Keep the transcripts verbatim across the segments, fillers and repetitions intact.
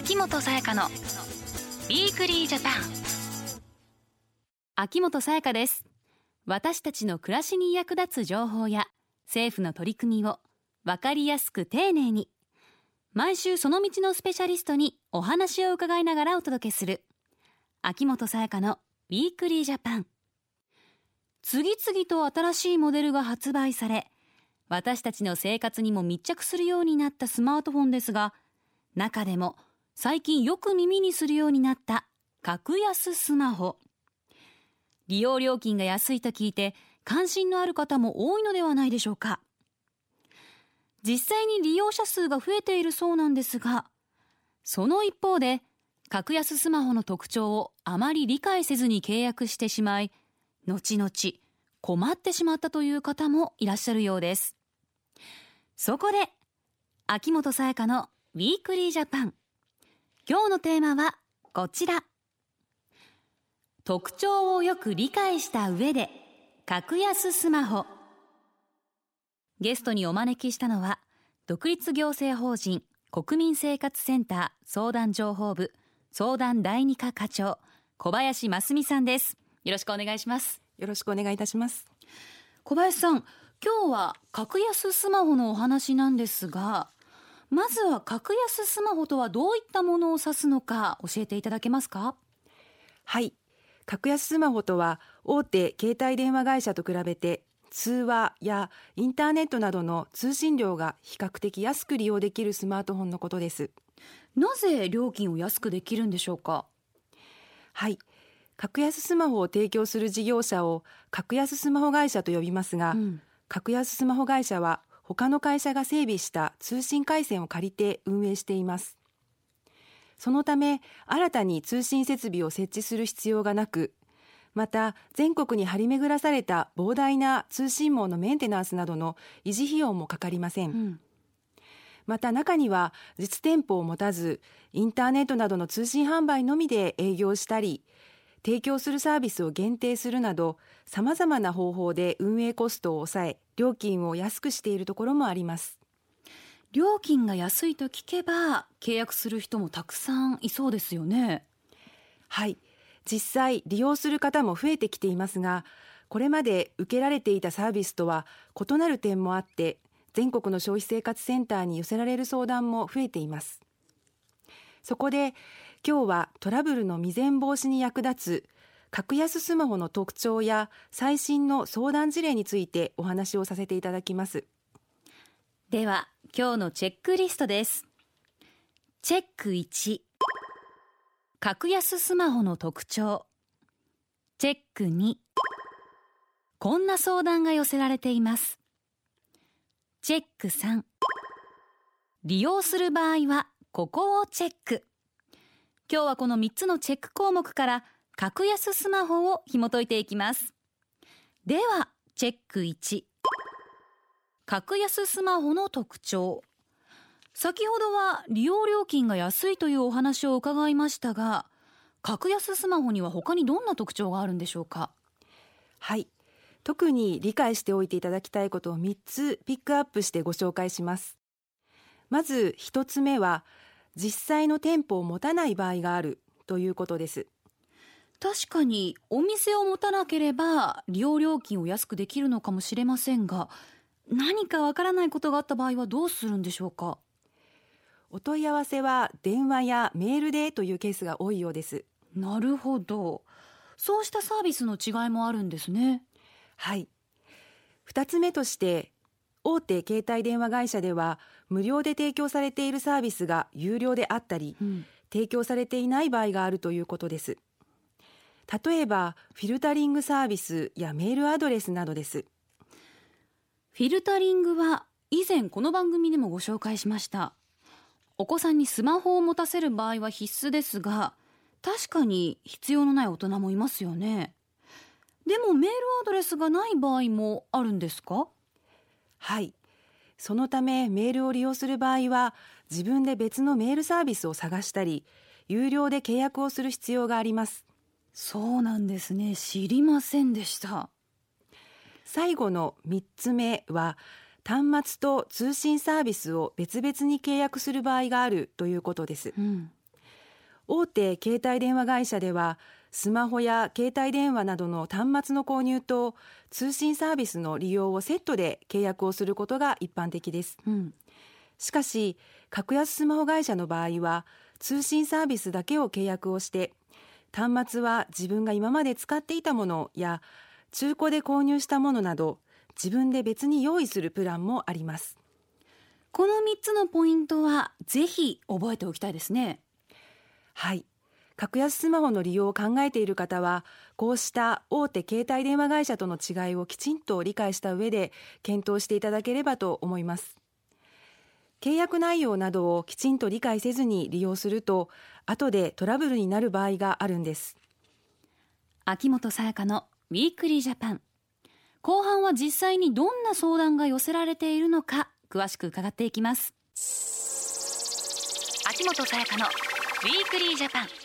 秋元才加のウィークリージャパン。 秋元才加です。私たちの暮らしに役立つ情報や政府の取り組みを分かりやすく丁寧に、毎週その道のスペシャリストにお話を伺いながらお届けする秋元才加のウィークリージャパン。次々と新しいモデルが発売され、私たちの生活にも密着するようになったスマートフォンですが、中でも最近よく耳にするようになった格安スマホ。利用料金が安いと聞いて関心のある方も多いのではないでしょうか。実際に利用者数が増えているそうなんですが、その一方で格安スマホの特徴をあまり理解せずに契約してしまい、後々困ってしまったという方もいらっしゃるようです。そこで秋元才加のウィークリージャパン、今日のテーマはこちら。特徴をよく理解した上で格安スマホ。ゲストにお招きしたのは、独立行政法人国民生活センター相談情報部相談第二課課長、小林真澄さんです。よろしくお願いします。 よろしくお願いいたします。 小林さん、今日は格安スマホのお話なんですが、まずは格安スマホとはどういったものを指すのか教えていただけますか？ はい、格安スマホとは大手携帯電話会社と比べて通話やインターネットなどの通信料が比較的安く利用できるスマートフォンのことです。 なぜ料金を安くできるんでしょうか？ はい、格安スマホを提供する事業者を格安スマホ会社と呼びますが、うん、格安スマホ会社は他の会社が整備した通信回線を借りて運営しています。そのため新たに通信設備を設置する必要がなく、また全国に張り巡らされた膨大な通信網のメンテナンスなどの維持費用もかかりません、うん、また中には実店舗を持たずインターネットなどの通信販売のみで営業したり、提供するサービスを限定するなどさまざまな方法で運営コストを抑え、料金を安くしているところもあります。 料金が安いと聞けば契約する人もたくさんいそうですよね。 はい、実際利用する方も増えてきていますが、これまで受けられていたサービスとは異なる点もあって、全国の消費生活センターに寄せられる相談も増えています。そこで今日はトラブルの未然防止に役立つ格安スマホの特徴や最新の相談事例についてお話をさせていただきます。 では今日のチェックリストです。チェックいち、格安スマホの特徴。チェックに、こんな相談が寄せられています。チェックさん、利用する場合はここをチェック。今日はこのみっつのチェック項目から格安スマホを紐解いていきます。ではチェックいち、格安スマホの特徴。先ほどは利用料金が安いというお話を伺いましたが、格安スマホには他にどんな特徴があるんでしょうか？ はい、特に理解しておいていただきたいことをみっつピックアップしてご紹介します。まずひとつめは、実際の店舗を持たない場合があるということです。 確かにお店を持たなければ利用料金を安くできるのかもしれませんが、何かわからないことがあった場合はどうするんでしょうか？ お問い合わせは電話やメールでというケースが多いようです。 なるほど。そうしたサービスの違いもあるんですね。 はい。ふたつめとして、大手携帯電話会社では無料で提供されているサービスが有料であったり、うん、提供されていない場合があるということです。例えばフィルタリングサービスやメールアドレスなどです。 フィルタリングは以前この番組でもご紹介しました。お子さんにスマホを持たせる場合は必須ですが、確かに必要のない大人もいますよね。でもメールアドレスがない場合もあるんですか？ はい、そのためメールを利用する場合は自分で別のメールサービスを探したり、有料で契約をする必要があります。 そうなんですね。知りませんでした。 最後のみっつめは、端末と通信サービスを別々に契約する場合があるということです、 うん、 大手携帯電話会社ではスマホや携帯電話などの端末の購入と通信サービスの利用をセットで契約をすることが一般的です、うん、しかし格安スマホ会社の場合は通信サービスだけを契約をして端末は自分が今まで使っていたものや中古で購入したものなど自分で別に用意するプランもあります。 このみっつのポイントはぜひ覚えておきたいですね。 はい、格安スマホの利用を考えている方はこうした大手携帯電話会社との違いをきちんと理解した上で検討していただければと思います。契約内容などをきちんと理解せずに利用すると後でトラブルになる場合があるんです。 秋元才加のウィークリージャパン、後半は実際にどんな相談が寄せられているのか詳しく伺っていきます。 秋元才加のウィークリージャパン。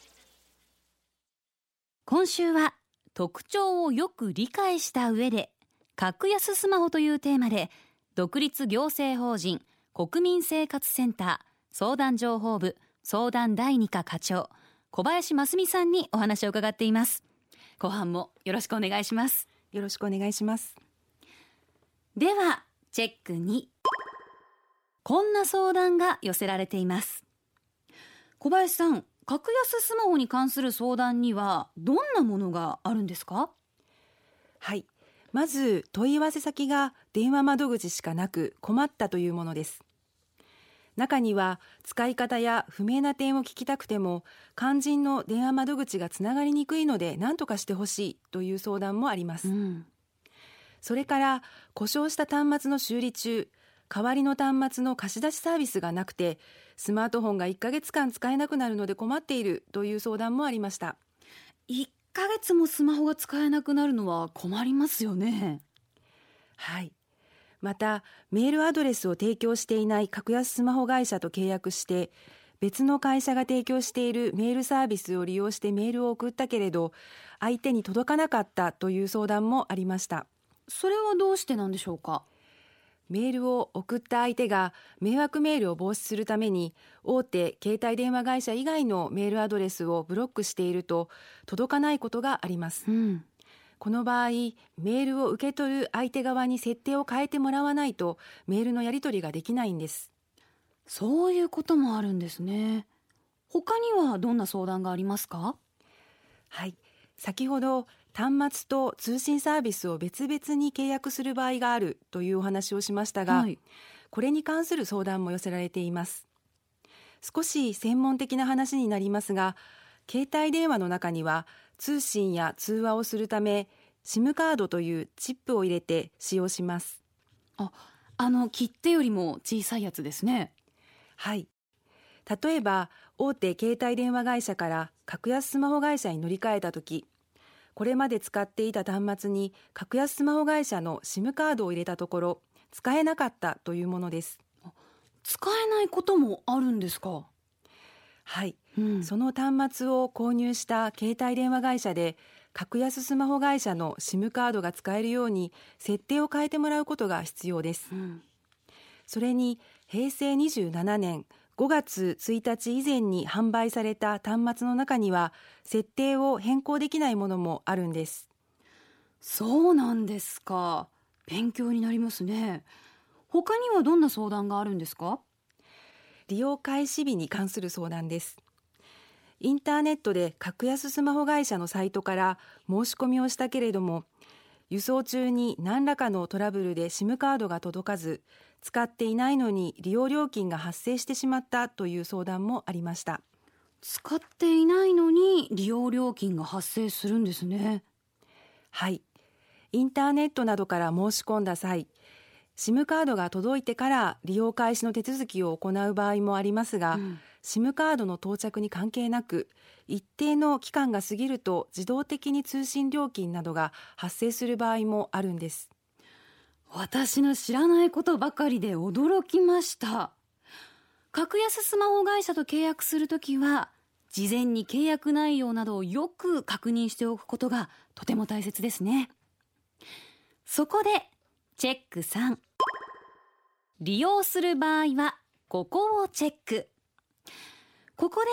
今週は特徴をよく理解した上で格安スマホというテーマで独立行政法人国民生活センター相談情報部相談だいに課課長小林真澄さんにお話を伺っています。後半もよろしくお願いします。 よろしくお願いします。 ではチェックに、こんな相談が寄せられています。小林さん、格安スマホに関する相談にはどんなものがあるんですか？ はい、まず問い合わせ先が電話窓口しかなく困ったというものです。中には使い方や不明な点を聞きたくても肝心の電話窓口がつながりにくいので何とかしてほしいという相談もあります、うん、それから故障した端末の修理中代わりの端末の貸し出しサービスがなくてスマートフォンがいっかげつかん使えなくなるので困っているという相談もありました。 いっかげつもスマホが使えなくなるのは困りますよね。 はい、またメールアドレスを提供していない格安スマホ会社と契約して別の会社が提供しているメールサービスを利用してメールを送ったけれど相手に届かなかったという相談もありました。 それはどうしてなんでしょうか？ メールを送った相手が迷惑メールを防止するために大手携帯電話会社以外のメールアドレスをブロックしていると届かないことがあります、うん、この場合メールを受け取る相手側に設定を変えてもらわないとメールのやり取りができないんです。 そういうこともあるんですね。他にはどんな相談がありますか？ はい、先ほど端末と通信サービスを別々に契約する場合があるというお話をしましたが、はい、これに関する相談も寄せられています。少し専門的な話になりますが、携帯電話の中には通信や通話をするため SIM カードというチップを入れて使用します。 あ、あの切手よりも小さいやつですね。 はい、例えば大手携帯電話会社から格安スマホ会社に乗り換えたとき、これまで使っていた端末に格安スマホ会社の SIM カードを入れたところ使えなかったというものです。 使えないこともあるんですか？ はい、うん、その端末を購入した携帯電話会社で格安スマホ会社の SIM カードが使えるように設定を変えてもらうことが必要です、うん、それにへいせいにじゅうななねんごがつついたち以前に販売された端末の中には設定を変更できないものもあるんです。 そうなんですか。勉強になりますね。他にはどんな相談があるんですか？ 利用開始日に関する相談です。インターネットで格安スマホ会社のサイトから申し込みをしたけれども輸送中に何らかのトラブルで SIM カードが届かず使っていないのに利用料金が発生してしまったという相談もありました。 使っていないのに利用料金が発生するんですね。 はい、インターネットなどから申し込んだ際 SIM カードが届いてから利用開始の手続きを行う場合もありますが、うん、SIM カードの到着に関係なく一定の期間が過ぎると自動的に通信料金などが発生する場合もあるんです。 私の知らないことばかりで驚きました。格安スマホ会社と契約するときは事前に契約内容などをよく確認しておくことがとても大切ですね。そこでチェックさん、利用する場合はここをチェック。ここでは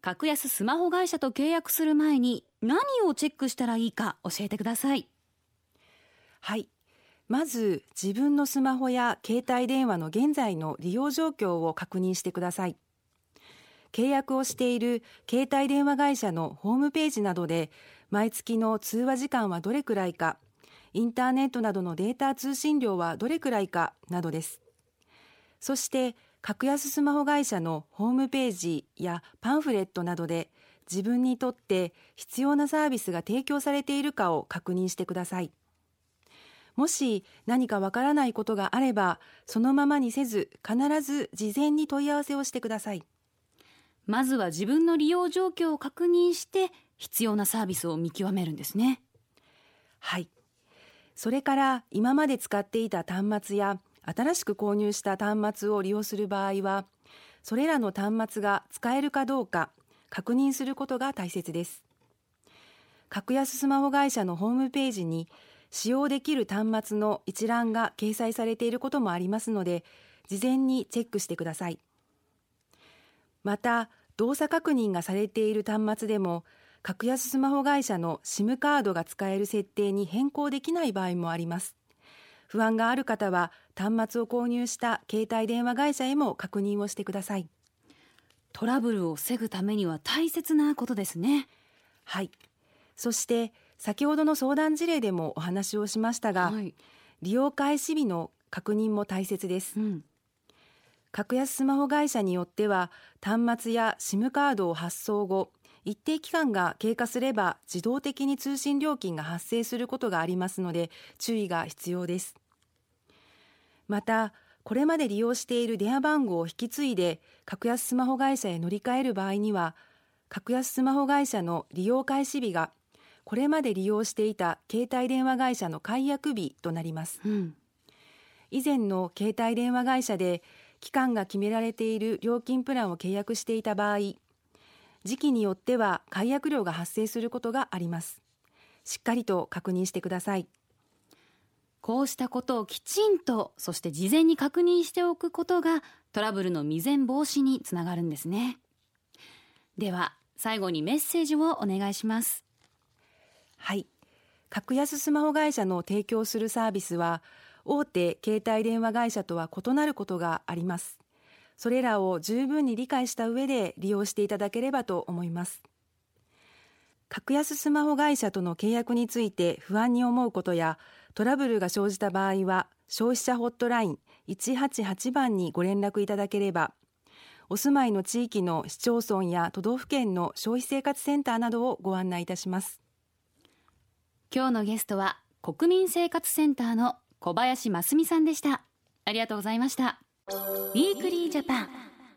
格安スマホ会社と契約する前に何をチェックしたらいいか教えてください。 はい。まず自分のスマホや携帯電話の現在の利用状況を確認してください。契約をしている携帯電話会社のホームページなどで毎月の通話時間はどれくらいか、インターネットなどのデータ通信量はどれくらいかなどです。そして格安スマホ会社のホームページやパンフレットなどで自分にとって必要なサービスが提供されているかを確認してください。もし何かわからないことがあれば、そのままにせず必ず事前に問い合わせをしてください。 まずは自分の利用状況を確認して必要なサービスを見極めるんですね。 はい。それから今まで使っていた端末や新しく購入した端末を利用する場合は、それらの端末が使えるかどうか確認することが大切です。格安スマホ会社のホームページに使用できる端末の一覧が掲載されていることもありますので、事前にチェックしてください。また、動作確認がされている端末でも、格安スマホ会社の SIM カードが使える設定に変更できない場合もあります。不安がある方は、端末を購入した携帯電話会社へも確認をしてください。 トラブルを防ぐためには大切なことですね。 はい。そして、先ほどの相談事例でもお話をしましたが、はい、利用開始日の確認も大切です。うん、格安スマホ会社によっては、端末や SIM カードを発送後、一定期間が経過すれば自動的に通信料金が発生することがありますので、注意が必要です。また、これまで利用している電話番号を引き継いで格安スマホ会社へ乗り換える場合には、格安スマホ会社の利用開始日がこれまで利用していた携帯電話会社の解約日となります。うん、以前の携帯電話会社で期間が決められている料金プランを契約していた場合、時期によっては解約料が発生することがあります。しっかりと確認してください。 こうしたことをきちんと、そして事前に確認しておくことがトラブルの未然防止につながるんですね。では最後にメッセージをお願いします。 はい。格安スマホ会社の提供するサービスは、大手携帯電話会社とは異なることがあります。それらを十分に理解した上で利用していただければと思います。格安スマホ会社との契約について不安に思うことや、トラブルが生じた場合は、消費者ホットラインいちはちはちばんにご連絡いただければ、お住まいの地域の市町村や都道府県の消費生活センターなどをご案内いたします。 今日のゲストは国民生活センターの小林真澄さんでした。ありがとうございました。ウィークリージャパ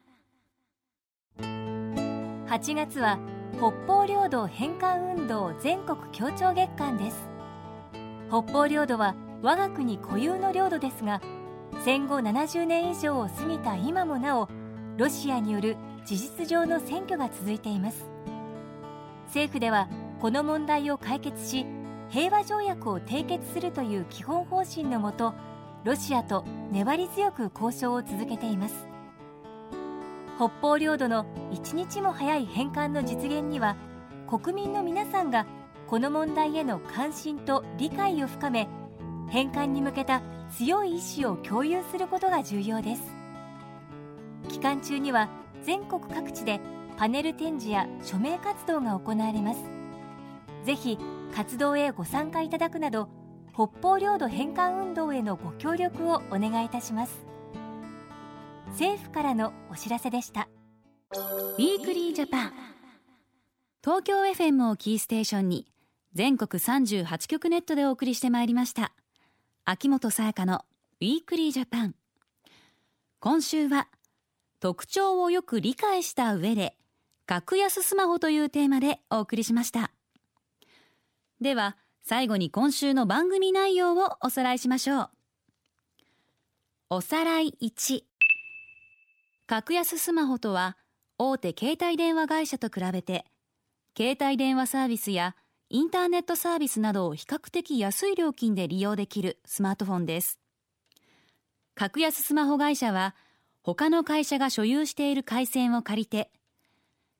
ン。はちがつは北方領土返還運動全国協調月間です。北方領土は我が国固有の領土ですが、戦後ななじゅうねん以上を過ぎた今もなお、ロシアによる事実上の占拠が続いています。政府ではこの問題を解決し、平和条約を締結するという基本方針のもと、ロシアと粘り強く交渉を続けています。北方領土の一日も早い返還の実現には、国民の皆さんがこの問題への関心と理解を深め、返還に向けた強い意志を共有することが重要です。期間中には全国各地でパネル展示や署名活動が行われます。ぜひ活動へご参加いただくなど、北方領土返還運動へのご協力をお願いいたします。政府からのお知らせでした。 ウィークリージャパン。東京 エフエム をキーステーションに全国さんじゅうはちきょくネットでお送りしてまいりました。秋元才加のウィークリージャパン。今週は特徴をよく理解した上で格安スマホというテーマでお送りしました。では最後に今週の番組内容をおさらいしましょう。おさらいいち。格安スマホとは大手携帯電話会社と比べて携帯電話サービスやインターネットサービスなどを比較的安い料金で利用できるスマートフォンです。格安スマホ会社は他の会社が所有している回線を借りて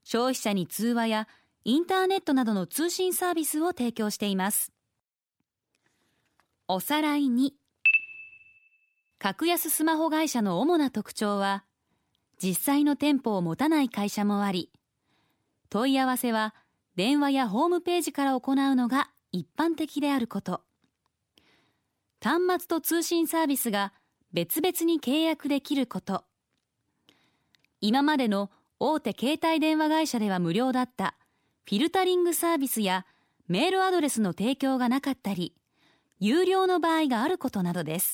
消費者に通話やインターネットなどの通信サービスを提供しています。おさらいに、格安スマホ会社の主な特徴は、実際の店舗を持たない会社もあり、問い合わせは電話やホームページから行うのが一般的であること、端末と通信サービスが別々に契約できること、今までの大手携帯電話会社では無料だったフィルタリングサービスやメールアドレスの提供がなかったり、有料の場合があることなどです。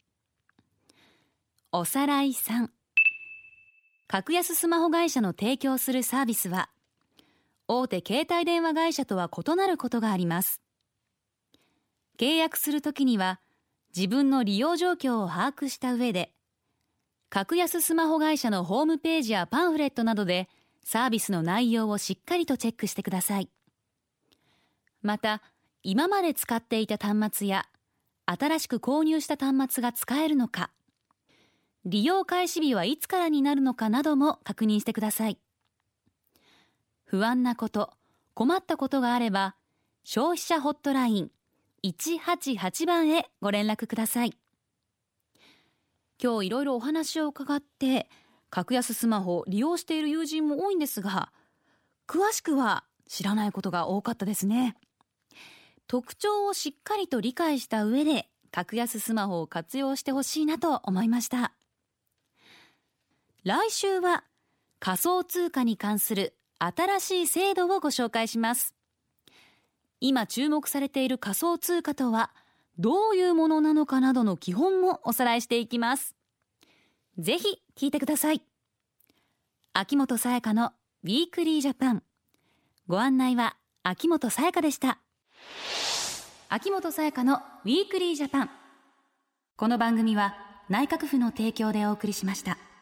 おさらいさん、格安スマホ会社の提供するサービスは、大手携帯電話会社とは異なることがあります。契約するときには、自分の利用状況を把握した上で、格安スマホ会社のホームページやパンフレットなどでサービスの内容をしっかりとチェックしてください。また、今まで使っていた端末や新しく購入した端末が使えるのか、利用開始日はいつからになるのかなども確認してください。不安なこと、困ったことがあれば、消費者ホットラインいちはちはちばんへご連絡ください。今日いろいろお話を伺って、格安スマホを利用している友人も多いんですが、詳しくは知らないことが多かったですね。特徴をしっかりと理解した上で、格安スマホを活用してほしいなと思いました。来週は仮想通貨に関する新しい制度をご紹介します。今注目されている仮想通貨とはどういうものなのかなどの基本もおさらいしていきます。ぜひ聞いてください。秋元才加のウィークリージャパン。ご案内は秋元才加でした。秋元才加のウィークリージャパン。この番組は内閣府の提供でお送りしました。